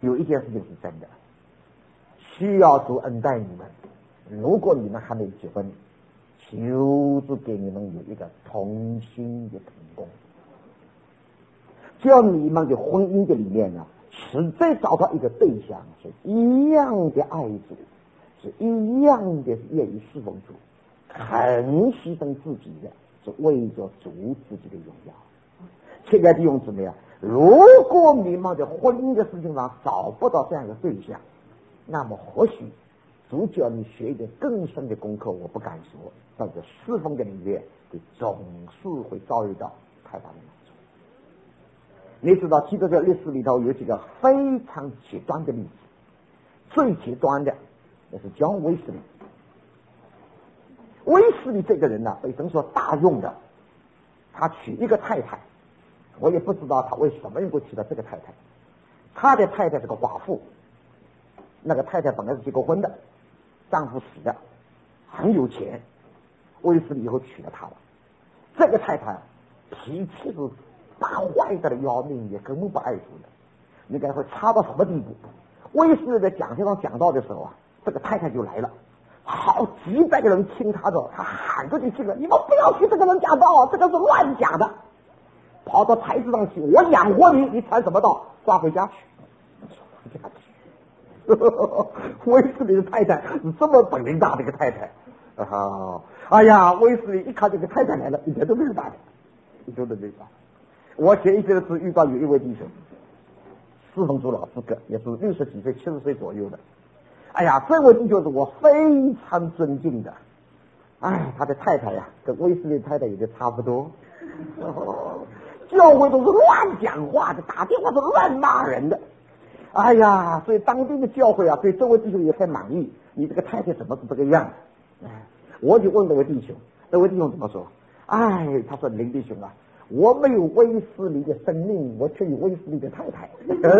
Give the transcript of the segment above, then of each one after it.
有一件事情是真的，需要主恩待你们。如果你们还没结婚，求主给你们有一个同心的同工，叫你们的婚姻的里面呢，实在找到一个对象，是一样的爱主，是一样的愿意侍奉主，很牺牲自己的，是为着主自己的荣耀。亲爱的弟兄姊妹啊，如果你们在婚姻的事情上找不到这样一个对象，那么或许主叫你学一点更深的功课，我不敢说，但是侍奉的里面，你总是会遭遇到太大的难处。你知道，基督教历史里头有几个非常极端的例子，最极端的那是讲威斯利。威斯利这个人呢，被神所大用的，他娶一个太太，我也不知道他为什么能够娶到这个太太。他的太太是个寡妇，那个太太本来是结过婚的，丈夫死的，很有钱，威斯利以后娶了她了。这个太太脾气是大坏的要命，也根本不爱主的。你看会差到什么地步？威斯利在讲台上讲到的时候啊，这个太太就来了，好几百个人听他的，他喊出去去了，你们不要听这个人讲道，这个是乱讲的。跑到台子上去，我养活你，你传什么道？抓回家去。威斯利的太太是这么本领大的一个太太哎呀，威斯利一看这个太太来了，一点都没有打的，一点都没有打。我前一阵子遇到有一位弟兄，侍奉主老师哥，也是60几岁、70岁左右的。哎呀，这位弟兄是我非常尊敬的。哎，他的太太呀，跟威斯利太太也就差不多。教会都是乱讲话的，打电话是乱骂人的。哎呀，所以当地的教会啊，对这位弟兄也很满意。你这个太太怎么是这个样？我就问这位弟兄，这位弟兄怎么说？哎，他说林弟兄啊，我没有威斯利的生命，我却有威斯利的太太。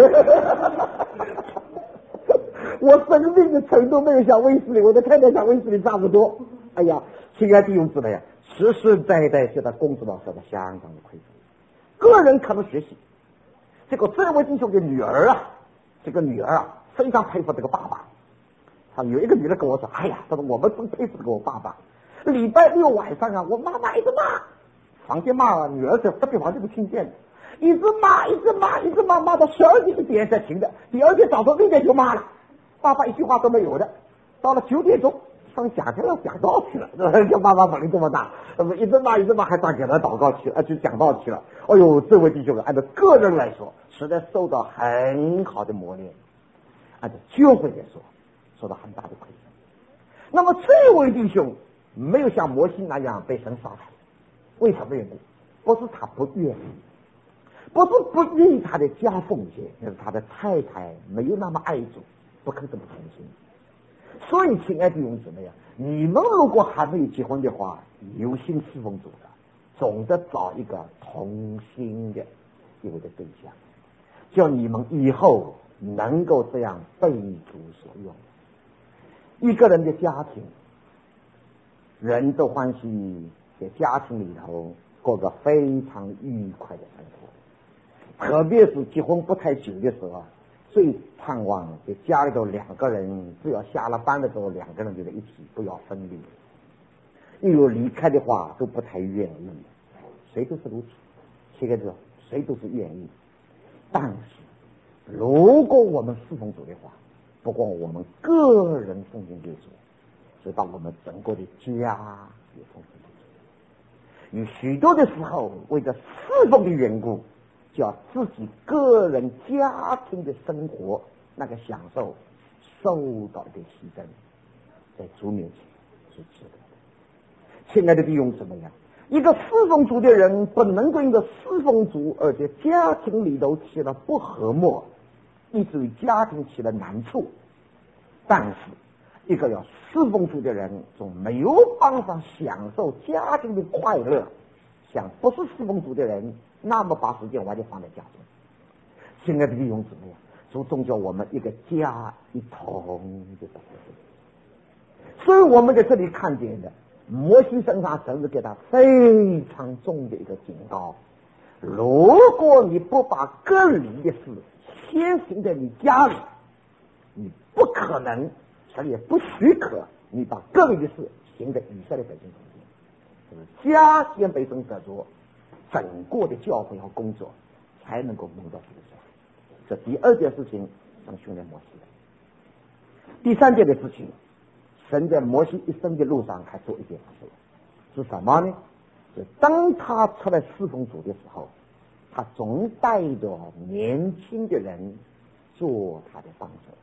我生命的程度没有像威斯利，我的太太像威斯利差不多。哎呀，亲爱的弟兄姊妹啊，实实在在现在公主老师的相当的亏损。个人可能学习，这位弟兄的女儿啊，这个女儿啊，非常佩服这个爸爸。有一个女的跟我说，哎呀，他说我们真佩服这个我爸爸。礼拜6晚上啊，我妈妈一直骂，房间骂女儿在隔壁房间都听见了，一直骂，骂到12点才停的。第二天早上6点就骂了，爸爸一句话都没有的。到了9点钟上讲台上讲道去了，这爸爸本领这么大，一直骂，还上讲台祷告去了，去讲道去了。哎呦，这位弟兄按照个人来说，实在受到很好的磨练；按照教会来说，受到很大的亏损。那么这位弟兄没有像摩西那样被神杀害，为什么缘故？不是他不愿意，不是不愿意他的家奉献，那是他的太太没有那么爱主，不肯这么同心。所以亲爱的弟兄姊妹啊，你们如果还没有结婚的话，有心侍奉主的，总得找一个同心的一位的对象，叫你们以后能够这样被主所用。一个人的家庭，人都欢喜在家庭里头过个非常愉快的生活，特别是结婚不太久的时候，最盼望在家里头2个人，只要下了班的时候2个人就在一起，不要分离。因为离开的话都不太愿意，谁都是如此。现在说谁都是愿意，但是如果我们侍奉主的话，不光我们个人奉献给主，是把我们整个的家也奉献给主。有许多的时候，为了侍奉的缘故，叫自己个人家庭的生活那个享受受到的牺牲，在主面前是值得的。亲爱的弟兄姊妹啊，一个侍奉主的人不能够因着侍奉主而在家庭里头起了不和睦，以至于家庭起了难处。但是一个要侍奉主的人总没有办法享受家庭的快乐，像不是侍奉主的人那么把时间完全放在家中。亲爱的弟兄姊妹，主总叫我们一个家一同的保护。所以我们在这里看见的摩西身上神是给他非常重的一个警告，如果你不把隔离的事先行在你家里，你不可能，而也不许可你把个人的事行在以色列百姓中间。就是家先被神得着，整个的教会和工作才能够蒙到这个时候。这第二件事情，神训练摩西的。第三件的事情，神在摩西一生的路上还做一件事，是什么呢？是当他出来侍奉主的时候，他总带着年轻的人做他的帮手。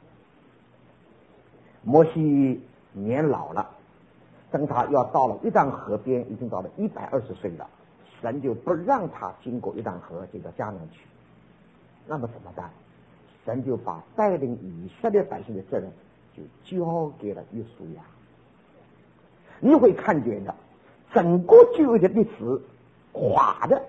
摩西年老了，等他要到了约旦河边，已经到了120岁了，神就不让他经过约旦河就到迦南去。那么怎么办？神就把带领以色列百姓的责任就交给了约书亚。你会看见的，整个旧约的历史垮的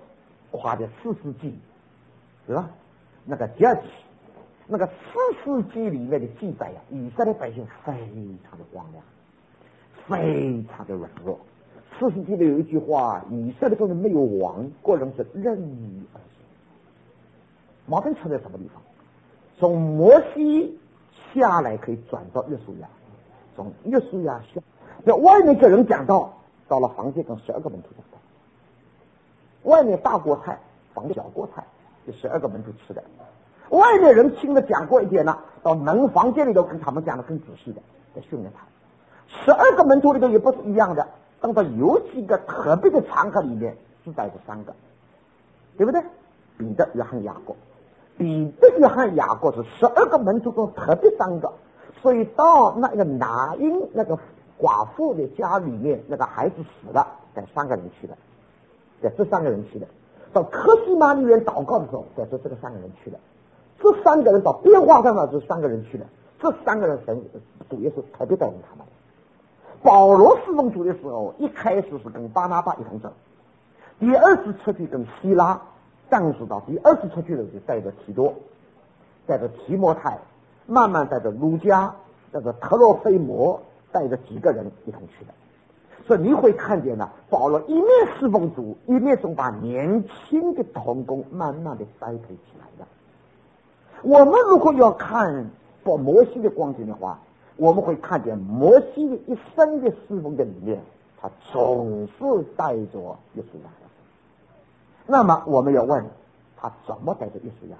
4世纪，是吧？那个第二期，那个4世纪里面的记载呀，以色列百姓非常的荒凉，非常的软弱。4世纪里有一句话，以色列中没有王，个人是任意而行。矛盾出在什么地方？从摩西下来可以转到约书亚，从约书亚下，在外面给人讲道，到了房间跟12个门徒讲道。外面大锅菜，房间小锅菜，这12个门徒吃的。外面人听的讲过一点了，到门房间里头跟他们讲的更仔细的，在训练他。12个门徒里头也不是一样的，等到有几个特别的场合里面只带着3个，对不对？彼得、约翰、雅各。彼得、约翰、雅各是12个门徒中特别3个，所以到那个拿因那个寡妇的家里面，那个孩子死了，带3个人去的，带这3个人去的。到科西玛里面祷告的时候，带这个3个人去的。这3个人到变化上了，这3个人去的。这3个人神主耶稣特别带领他们。保罗侍奉主的时候，一开始是跟巴拿巴一同走，第二次出去跟希拉。但是到第2次出去的时候，就带着提多，带着提摩太，慢慢带着路加，带着特洛菲摩，带着几个人一同去的。所以你会看见呢，保罗一面侍奉主，一面总把年轻的同工慢慢的栽培起来的。我们如果要看摩西的光景的话，我们会看见摩西的一生的侍奉的里面，他总是带着约书亚。那么我们要问他怎么带着约书亚？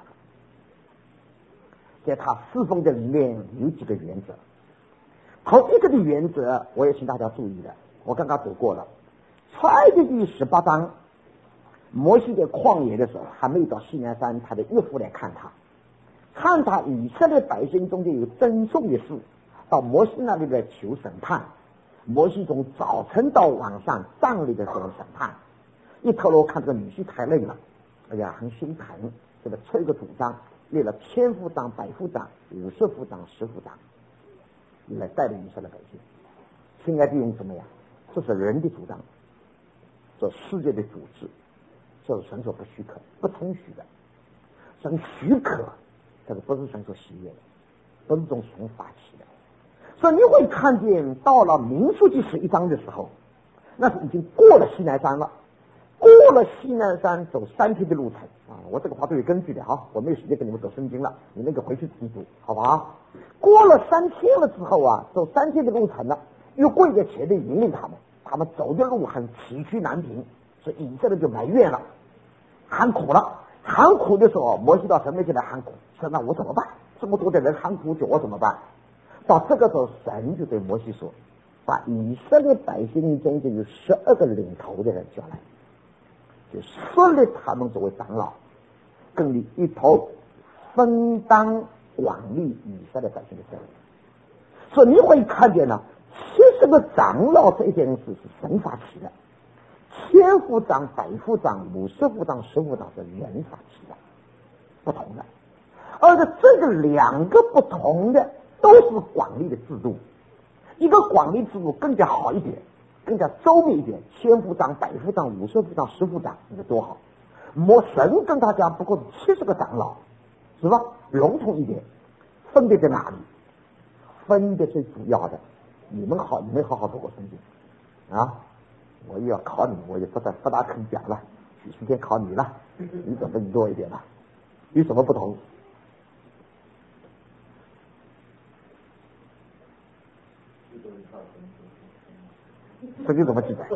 在他侍奉的里面有几个原则。头一个的原则，我也请大家注意的，我刚刚读过了。出埃及记18章，摩西在旷野的时候，还没有到西奈山，他的岳父来看他以色列百姓中间有争讼的事，到摩西那里来求审判。摩西从早晨到晚上站立的时候审判。一头罗看这个女婿太累了，哎呀，很心疼，这个出一个主张，列了1000夫长、100夫长、50夫长、10夫长，来带领以色列百姓。亲爱的弟兄姊妹呀，这是人的主张，这世界的组织，这是神所不许可、不通许的。神许可，这个不是神所喜悦的，不是从神发起的。所以你会看见，到了民数记11章的时候，那是已经过了西奈山了。过了西奈山走3天的路程啊！我这个话都有根据的哈，我没有时间跟你们走圣经了，你那个回去自己读，好吧？过了3天了之后啊，走3天的路程了，又跪在前面引领他们走的路很崎岖难平，所以以色列就埋怨了，喊苦了。喊苦的时候，摩西到神面前来喊苦，说那我怎么办？这么多的人喊苦，叫我怎么办？到这个时候，神就对摩西说，把以色列百姓中间有12个领头的人叫来，就设立他们作为长老，跟你一同分担管理以色列百姓的责任。所以你会看见呢，70个长老这一件事是神发起的，1000夫长、100夫长、50夫长、10夫长是人发起的，不同的。而且这个2个不同的都是管理的制度，一个管理制度更加好一点，更加周密一点，1000夫长、100夫长、50夫长、10夫长，那个多好。神跟他讲，不过是70个长老，是吧？笼统一点，分别在哪里？分别最主要的，你们好好读过圣经啊！我又要考你，我也不大肯讲了，今天考你了，你准备多一点了。有什么不同？ 圣经怎么记载？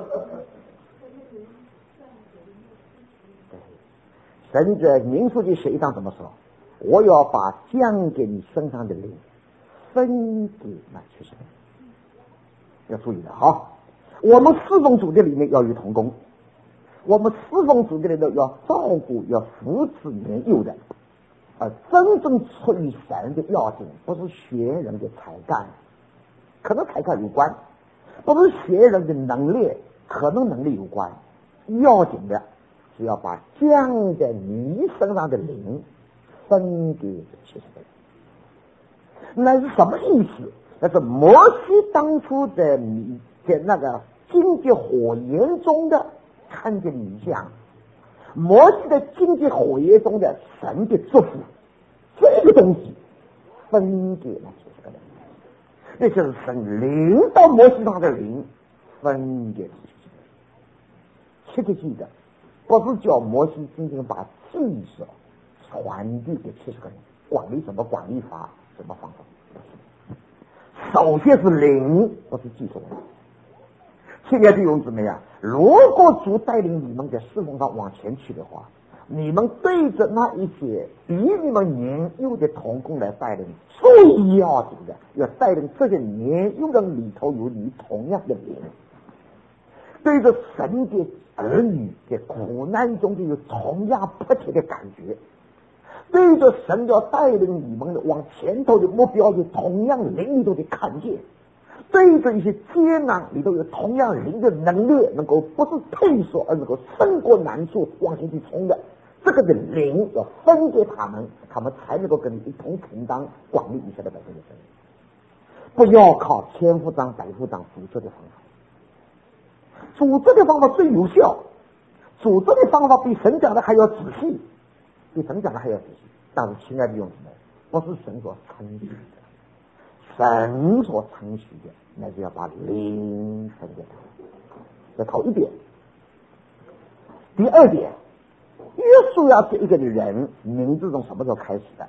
神在民数记11章怎么说？我要把降给你身上的灵分给那去世的人。要注意了哈，我们侍奉主的里面要与同工，我们侍奉主的里面要照顾、要扶持年幼的，真正出于神的要紧，不是学人的才干，可能才干有关，不是学人的能力，可能能力有关，要紧的是要把降在你身上的灵分给其实的人。那是什么意思？那是摩西当初在那个荆棘火焰中的看见异象，摩西的荆棘火焰中的神的祝福，这个东西分给了几十个人，那就是神领到摩西上的灵分给了几十个人。切记记得，不是叫摩西仅仅把知识传递给70个人，管理什么管理法，什么方法。首先是灵，不是技术。亲爱的弟兄姊妹啊，如果主带领你们在侍奉上往前去的话，你们对着那一些比你们年幼的同工来带领，最要紧的要带领这些年幼人里头有你同样的灵，对着神的儿女在苦难中就有同样迫切的感觉，对着神要带领你们的往前头的目标有同样灵里头的看见，对着一些艰难里头有同样灵的能力，能够不是退缩而能够胜过难处往前去冲的，这个的灵要分给他们，他们才能够跟你一同承担管理以下的百姓的生命。不要靠千夫长百夫长组织的方法，组织的方法最有效，组织的方法比神讲的还要仔细，比神讲的还要仔细。但是亲爱的弟兄姊妹，不是神所称许的，神所称许的那就要把灵分给他。这头一点。第二点，约书亚这一个人名字从什么时候开始的？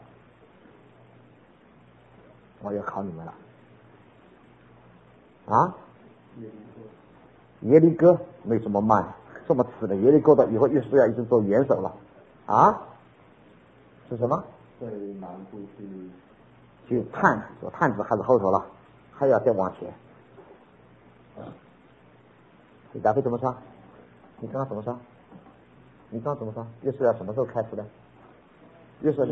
我要考你们了啊！耶利哥为什么慢这么迟的？耶利哥的以后约书亚已经做元首了啊？是什么？ 在南部去探做探子还是后头了？还要再往前。你答会怎么说？你刚刚怎么说？你刚刚怎么说？约书亚什么时候开始的？约书亚，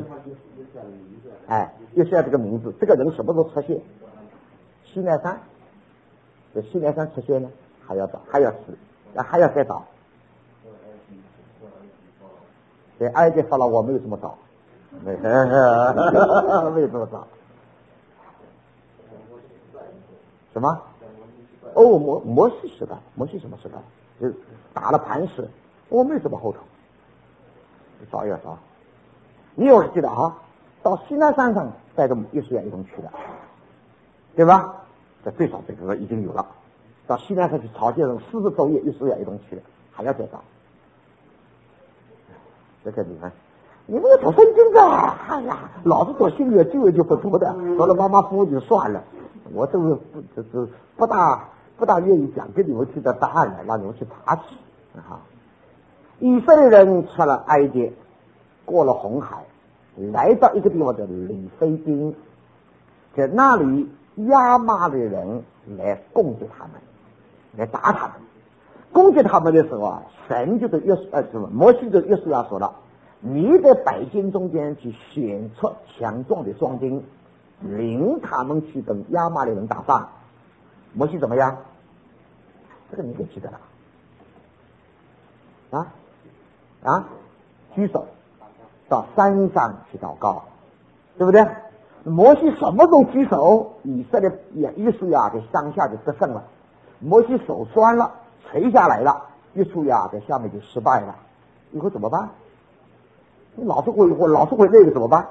约书亚这个名字，这个人什么时候出现？西奈山，这西奈山出现呢，还要找，还要死，还要再找。对，埃及法老我没有这么找，没有这么找。什么？哦，摩西时代，摩西什么时代？就打了磐石，我没有这么后头，找要找。你有记得啊？到西奈山上带着约书亚一同去的，对吧？这最少这个已经有了。到西奈山去朝见人40昼夜，约书亚一同去的，还要再找。这个你看，你们要读圣经的，哎呀，老是读新约旧约就不读的，读了马马虎虎就算了。我这个不大愿意讲给你们听的答案了，让你们去爬起啊！以色列人出了埃及，过了红海，来到一个地方叫里非丁，在那里亚玛力人来攻击他们，来打他们。攻击他们的时候啊，神就对摩西对约书亚说了：“你在百姓中间去选出强壮的壮丁，领他们去跟亚玛力人打仗。”摩西怎么样？这个你给记得了举手到山上去祷告，对不对？摩西什么时候举手？以色列约书亚在乡下就得胜了。摩西手酸了，垂下来了，约书亚在下面就失败了。以后怎么办？你老是会那个怎么办？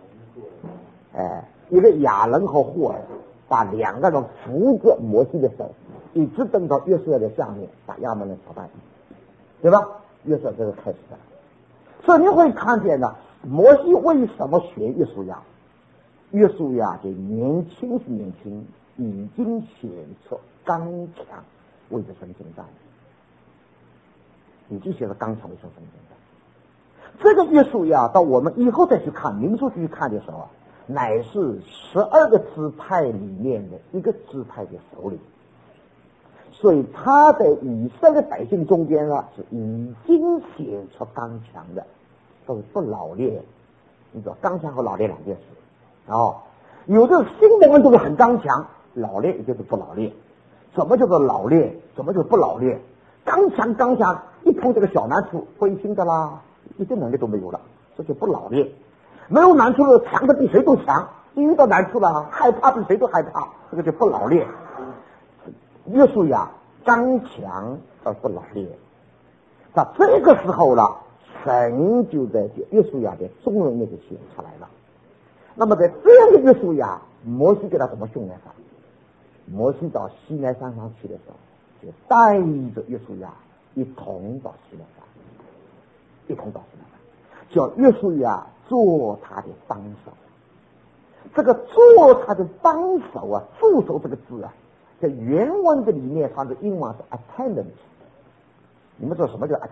一个亚伦和户尔把2个人扶着摩西的手，一直等到约书亚的下面，把亚门人打败，对吧？约书亚这个开始的。所以你会看见呢，摩西为什么学约书亚？约书亚的年轻是年轻， 已经显出刚强为着神征战，已经写了刚强为神征战。这个约书亚到我们以后再去看民数去看的时候，乃是12个支派里面的一个支派的首领，所以他在以色列百姓中间是已经显出刚强的，都不老练。你知道刚强和老练两件事有的新的人都是很刚强，老练也就是不老练。什么叫做老练？什么叫不老练？刚强一碰这个小难处灰心的啦，一点能力都没有了，这就不老练。没有难处了，强的比谁都强，一遇到难处了害怕比谁都害怕，这个就不老练。约书亚刚强而不老练，在这个时候了，神就在约书亚的众人面前显出来了。那么在这样的约书亚，摩西给他怎么训练法？摩西到西奈山上去的时候，就带着约书亚一同到西奈山，叫约书亚做他的帮手。这个做他的帮手助手这个字在原文的里面它的英文是 attendant。 你们知道什么叫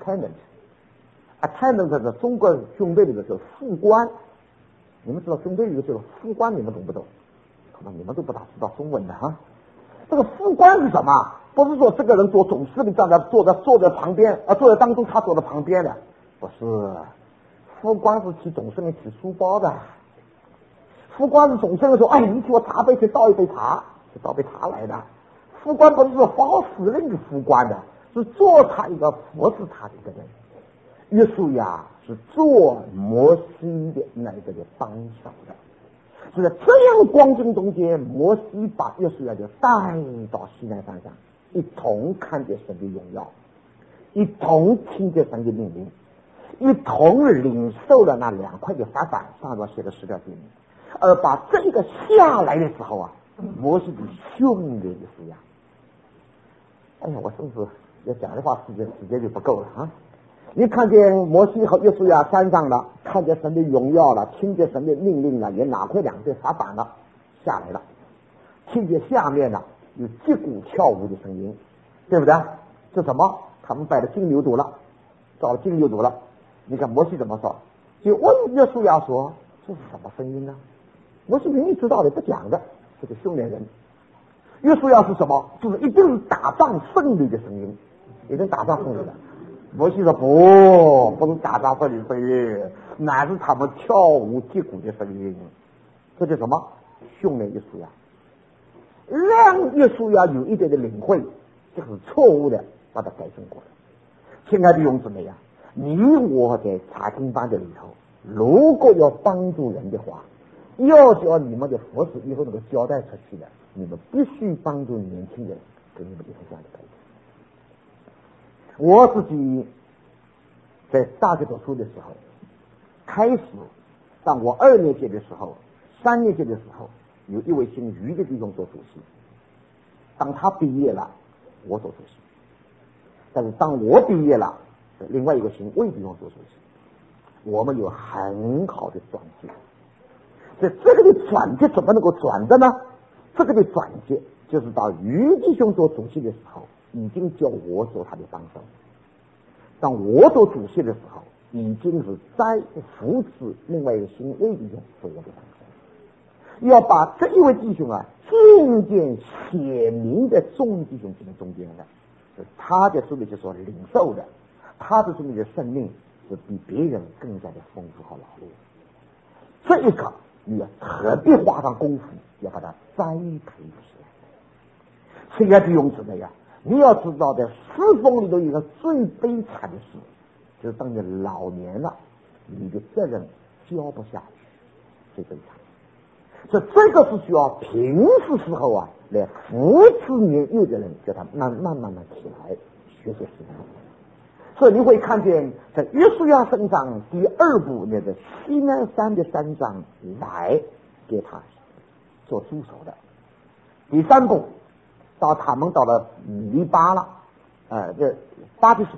attendant？ 在中国军队里的叫副官。你们知道军队里的叫副官，你们懂不懂？可能你们都不大知道中文的这个副官是什么？不是说这个人做总司令坐在旁边坐在当中，他坐在旁边的，不是。副官是替总司令提书包的。副官是总司令说你替我茶杯去倒一杯茶，就倒杯茶来的。副官不是说发司令的副官的，是做他一个服侍他的一个人。约书亚是做摩西的那个的帮手的。是在这样光景中间，摩西把约书亚就带到西奈山上，一同看见神的荣耀，一同听见神的命令，一同领受了那2块的法板，上面写的10条诫命。而把这个下来的时候摩西就训练约书亚。我是不是要讲的话时间就不够了你看见摩西和约书亚山上了，看见神的荣耀了，听见神的命令了，也拿回2对法板了，下来了，听见下面了有击鼓跳舞的声音，对不对？是什么？他们拜了金牛犊了，造了金牛犊了。你看摩西怎么说？就问约书亚说：“这是什么声音呢？”摩西明明知道的，不讲的，这个训练人。约书亚是什么？就是一定是打仗胜利的声音，一定打仗胜利的。摩西说不是打仗胜利的声音，乃是他们跳舞击鼓的声音。这叫什么？训练约书亚，让约书亚有一点的领会，这是错误的，把它改正过来。亲爱的弟兄姊妹你我在查经班的里头，如果要帮助人的话，要叫你们的服侍以后能够交代出去的，你们必须帮助年轻人，给你们一个这样的改变。我自己在大学读书的时候，开始当我2年级的时候、3年级的时候，有一位姓于的弟兄做主席。当他毕业了，我做主席；但是当我毕业了，另外一个姓魏弟兄做主席。我们有很好的转接。在这个的转接怎么能够转的呢？这个的转接就是到于弟兄做主席的时候，已经叫我做他的帮手；当我做主席的时候，已经是在扶持另外一个新魏弟兄做我的帮手。要把这一位弟兄渐渐显明的众弟兄中间的，他的生命就是说领受的，他的生命的生命是比别人更加的丰富和劳碌。这一个你要特别花上功夫，要把它栽培起来。亲爱的弟兄姊妹你要知道在侍奉里头有一个最悲惨的事，就是当你老年了，你的责任交不下去，最悲惨。所以这个是需要平时时候来扶持年幼的人，叫他慢慢起来学习侍奉。所以你会看见在约书亚身上第2部那个西奈山的山上来给他做助手的。第3部到他们到了米利巴了，这加第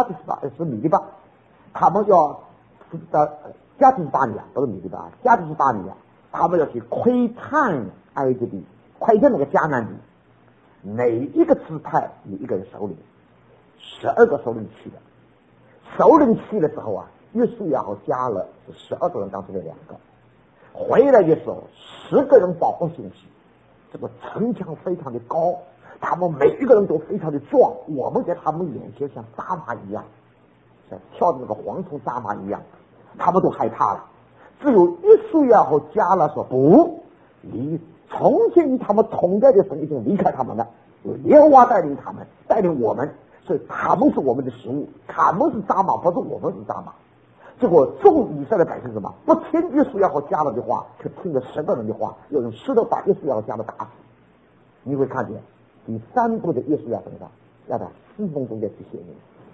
18是米利巴，他们要加第18年不是米利巴，加第18年他们要去窥探埃及的快在那个迦南地，每一个支派有一个人首领，12个首领去的。首领去的时候啊，约书亚和迦勒是12个人当中的2个，回来的时候10个人保护信息，这个城墙非常的高，他们每一个人都非常的壮，我们在他们眼前像大马一样，像跳的那个蝗虫大马一样，他们都害怕了。只有约书亚和迦勒说不，你从前他们同在的神已经离开他们了，耶和华带领他们，带领我们，所以他们是我们的食物，他们是大马，不是我们是大马。结果众以色列百姓什么不听约书亚和迦勒的话，却听了10个人的话，有人石头把约书亚和迦勒打死。你会看见第3部的约书亚身上要在4分钟的去写明。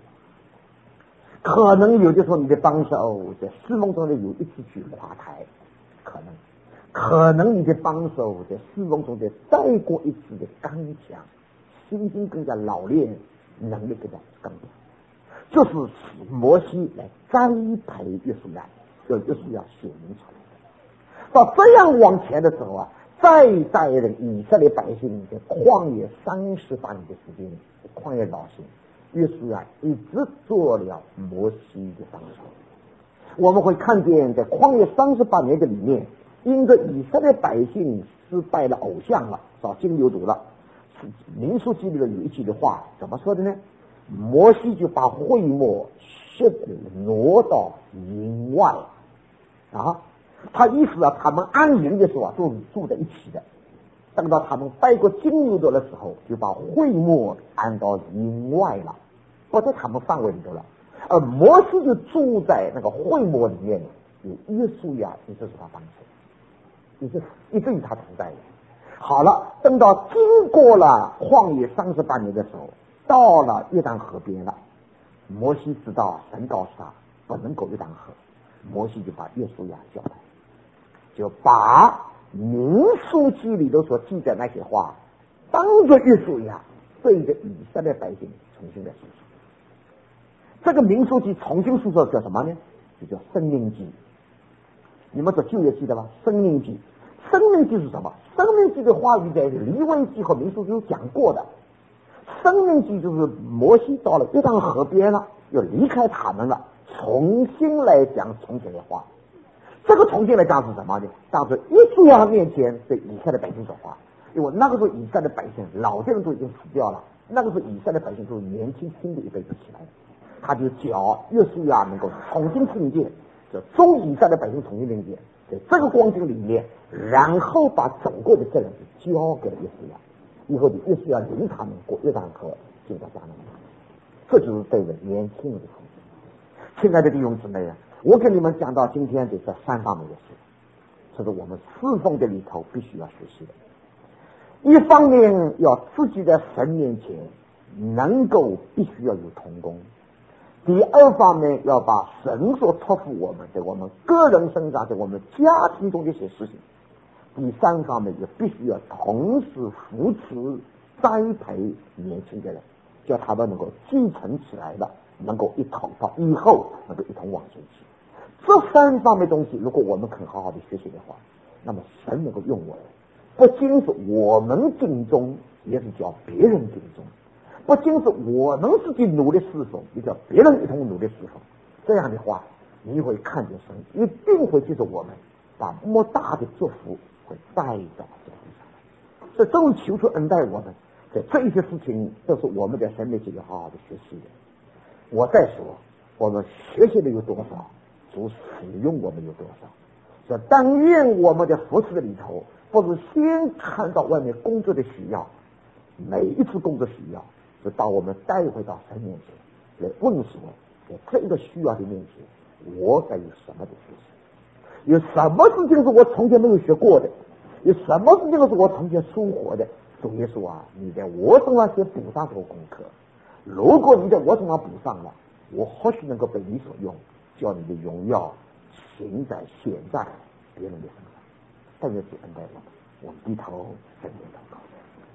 可能有的时候你的帮手在4分钟内有一次去垮台，可能你的帮手在4分钟内再过一次的刚强，心经更加老练，能力更加更强。就是摩西来栽培约书亚，要约书亚写明出来的。到这样往前的时候啊，再带领以色列百姓在旷野38年的时间，旷野老行，约书亚一直做了摩西的帮手。我们会看见在旷野38年的里面，因着以色列百姓失败了偶像了，找金牛犊了，民数记里的有一句的话怎么说的呢？摩西就把会幕挪到营外啊，他意思啊，他们安营的时候啊，都是住在一起的。等到他们拜过金牛犊的时候，就把会幕安到营外了，不在他们范围里头了。而摩西就住在那个会幕里面，有约书亚一直是他帮手，一直与他同在的。好了，等到经过了旷野38年的时候，到了约旦河边了，摩西知道神告诉他不能够约旦河，摩西就把约书亚叫来，就把民数记里头所记载那些话当着约书亚对着以色列百姓重新的述说。这个民数记重新述说叫什么呢？就叫申命记。你们这旧约记得吧？申命记，申命记是什么？申命记的话语在利未记和民数记有讲过的。申命记就是摩西到了约旦河边了，又离开他们了，重新来讲从前的话。这个重新来讲是什么呢？当时约书亚面前对以色列百姓说话，因为那个时候以色列百姓老的人都已经死掉了，那个时候以色列百姓都是年轻新的一辈子起来的，他就叫约书亚能够重新听见，就众以色列百姓重新听见，在这个光景里面，然后把整个的责任交给了约书亚，以后的约书亚领他们过约旦河进到迦南地，这就是对着年轻人的重新。亲爱的弟兄姊妹啊，我跟你们讲到今天的这3方面的事，这是我们侍奉的里头必须要学习的。一方面要自己在神面前能够必须要有同工，第二方面要把神所托付我们在我们个人身上，在我们家庭中的一些事情，第三方面也必须要同时扶持栽培年轻的人，叫他们能够继承起来的，能够一同到以后能够一同往前去。这3方面东西如果我们肯好好的学习的话，那么神能够用我们，不仅是我们尽忠，也是叫别人尽忠，不仅是我们自己努力侍奉，也叫别人一同努力侍奉。这样的话你会看见神一定会记住我们，把莫大的祝福会带到这个地上。所以这种求出恩待我们，在这一些事情都是我们在神面前要好好的学习的。我再说我们学习的有多少，主使用我们有多少。所以但愿我们的服侍的里头不是先看到外面工作的需要，每一次工作需要就把我们带回到神面前来问说，在这一个需要的面前我该有什么的学习，有什么事情是我从前没有学过的，有什么事情是我从前疏忽的。主耶稣啊，你在我身上先补上这个功课，如果你在我身上补上了，我或许能够被你所用，叫你的荣耀行在显在别人的身上。但愿主恩待我们，我们低头深深祷告。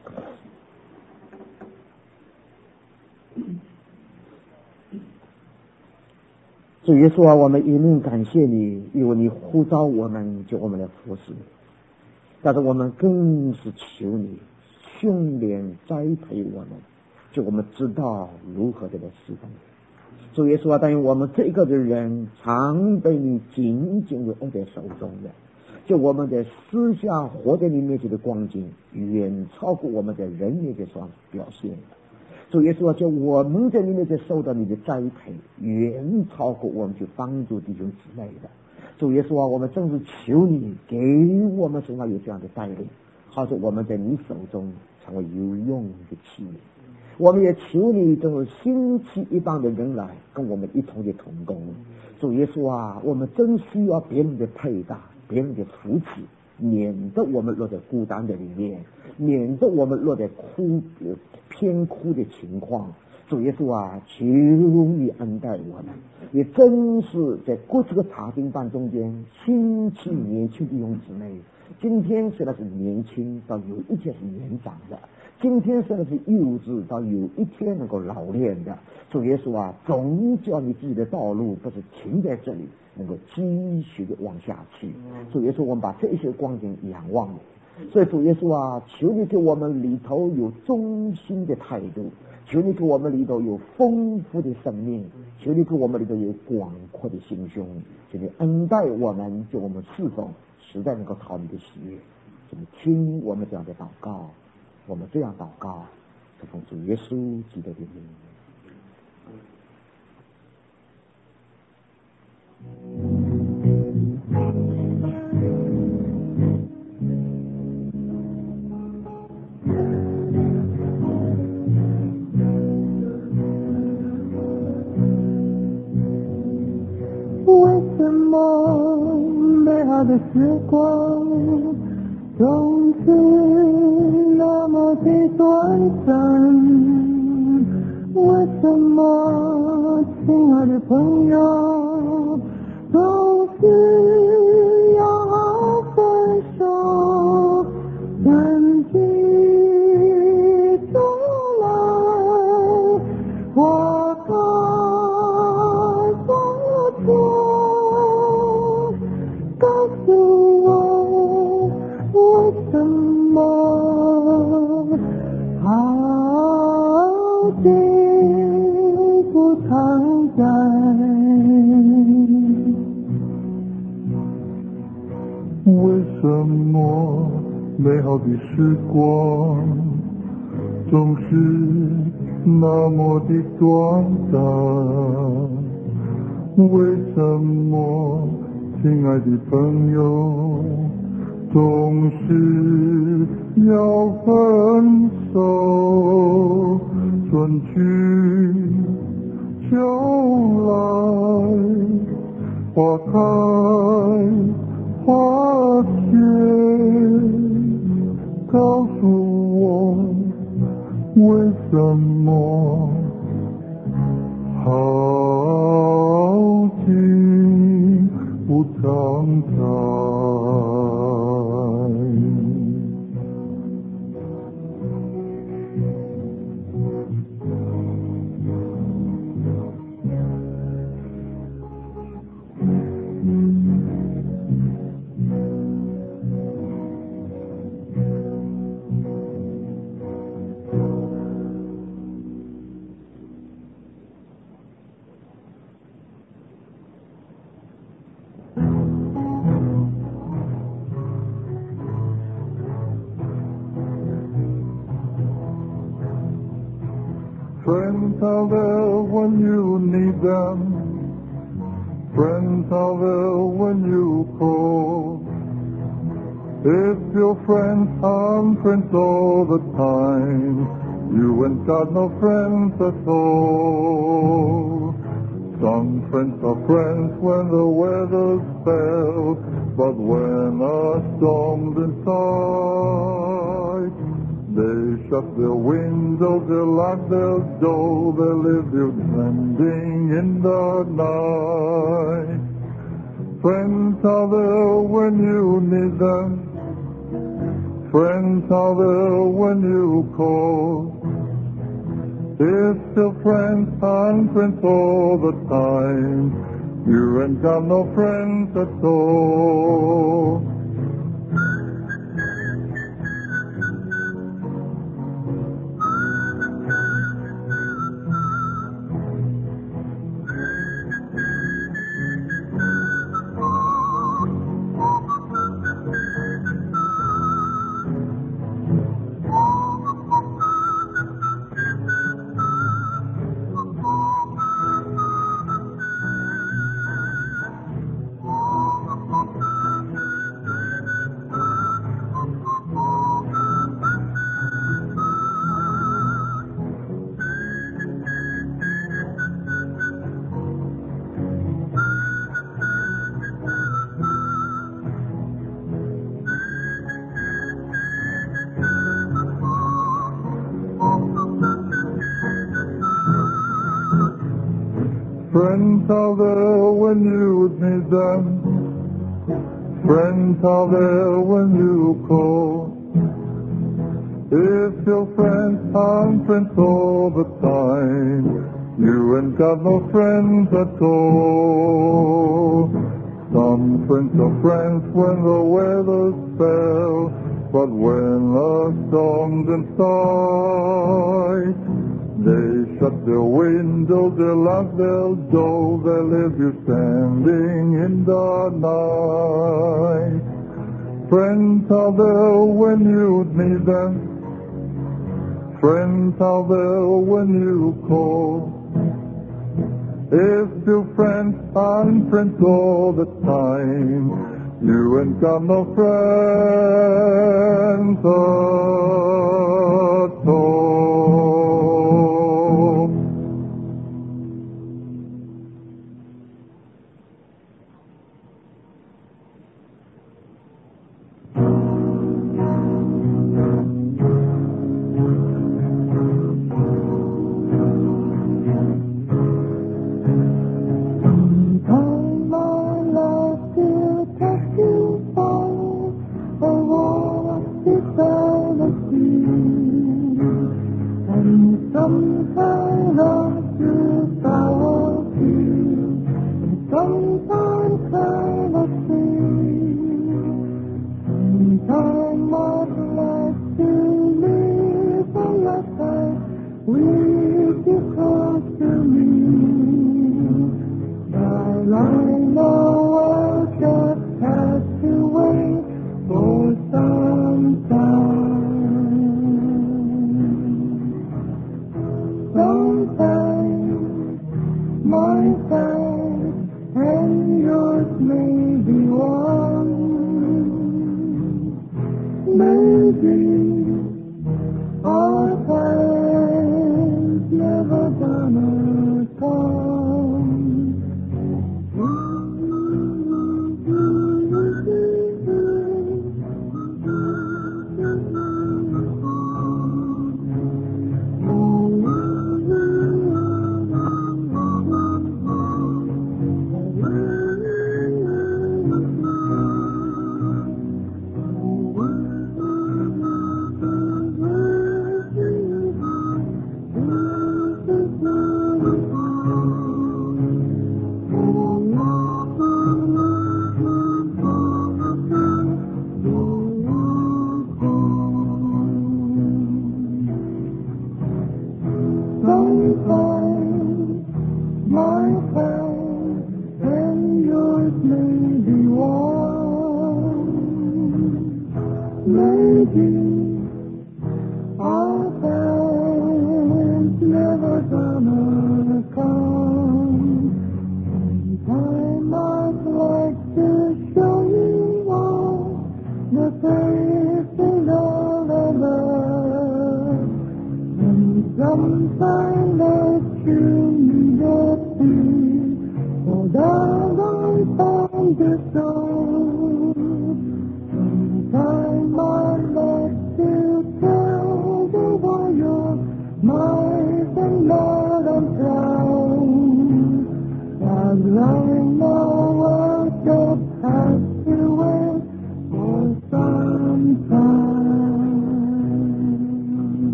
主耶稣啊，我们一命感谢你，因为你呼召我们，叫我们来服侍。 但是我们更是求你训练栽培我们，就我们知道如何的来侍奉。主耶稣啊，但愿我们这个的人常被你紧紧的握在手中的，就我们的私下活在你面前的光景远超过我们的人面前所表现的。主耶稣啊，就我们在你面前受到你的栽培远超过我们去帮助弟兄姊妹的。主耶稣啊，我们正是求你给我们身上有这样的带领，好使我们在你手中成为有用的器皿。我们也求你正是兴起一帮的人来跟我们一同的同工。主耶稣啊，我们真需要别人的配搭，别人的扶持，免得我们落在孤单的里面，免得我们落在偏枯的情况。主耶稣啊，求你恩待我们，也真是在这个查经班中间兴起年轻的弟兄姊妹。今天虽然是年轻，到有一天是年长的，今天虽然是幼稚，到有一天能够老练的。主耶稣啊，总叫你自己的道路不是停在这里，能够继续的往下去。主耶稣，我们把这些光景仰望你。所以主耶稣啊，求你给我们里头有忠心的态度，求你给我们里头有丰富的生命，求你给我们里头有广阔的心胸，求你恩待我们，就我们侍奉实在能够讨你的喜悦。请你听我们这样的祷告，我们这样祷告是奉主耶稣基督的名。 为什么美好的时光总是那么的短暂？为什么亲爱的朋友总是要分手？春去秋来，花开花错，告诉我为什么好景不常在？为什么美好的时光总是那么的短暂？为什么亲爱的朋友总是要分手？春去秋来，花开花谢，告诉我为什么好景不常在？Friends are there when you need them. Friends are there when you call. If your friends aren't friends all the time, you ain't got no friends at all. Some friends are friends when the weather's fair, but when a storm's in sight, they shut their windows, they lock their doors, they leave you standing in the night. Friends are there when you need them. Friends are there when you call. If your friends aren't friends all the time, you ain't got no friends at all. Friends are there when you need them. Friends are there when you call. If your friends aren't friends all the time, you ain't got no friends at all. Some friends are friends when the weather's fair, but when a storm's in sight, they shut their windows, they lock their doors, they leave you standing in the night. Friends are there when you need them. Friends are there when you call. If your friends aren't friends all the time, you ain't got no friends at all.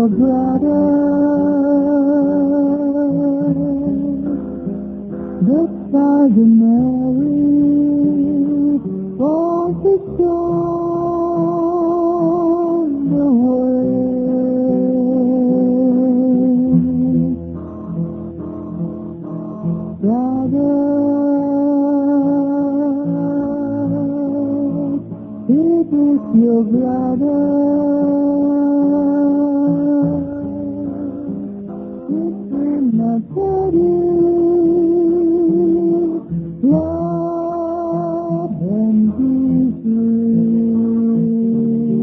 feel brighter. The skies are merry, for the storm away. Brother, it is your brother. It will not hurt you. Love and be free.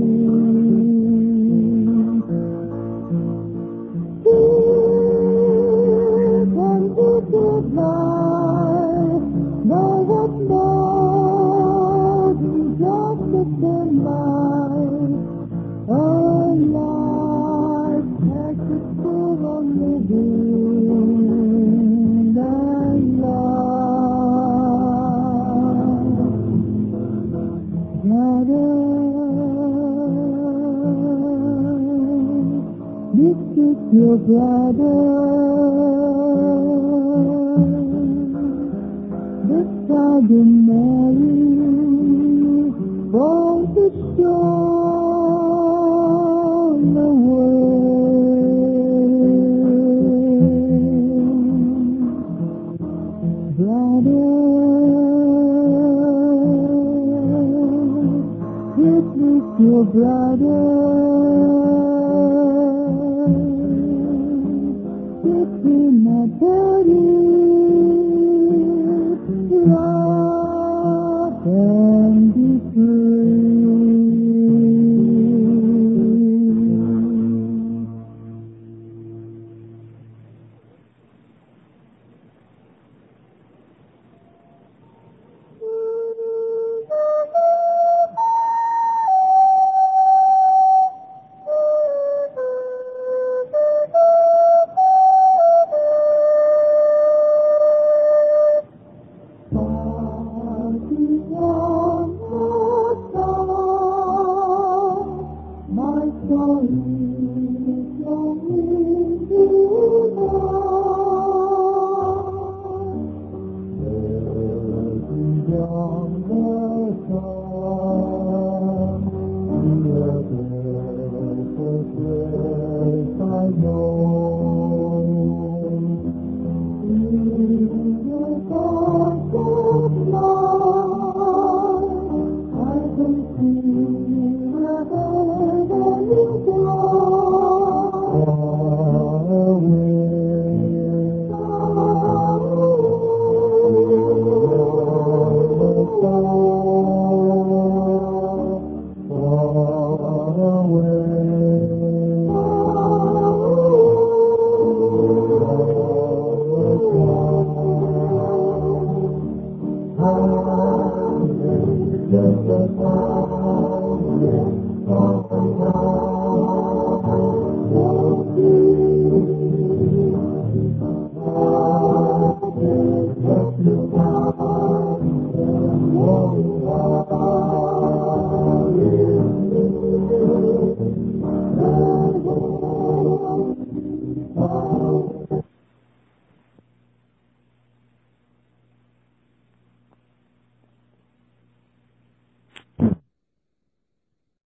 Keep and keep it light. Know what more than just a thin light. A life packed full of living and love. Brother, this is your brother. The sky is merry, for the storm away. Brother, this is your brother. It will not hurt you. Love and be free. I can see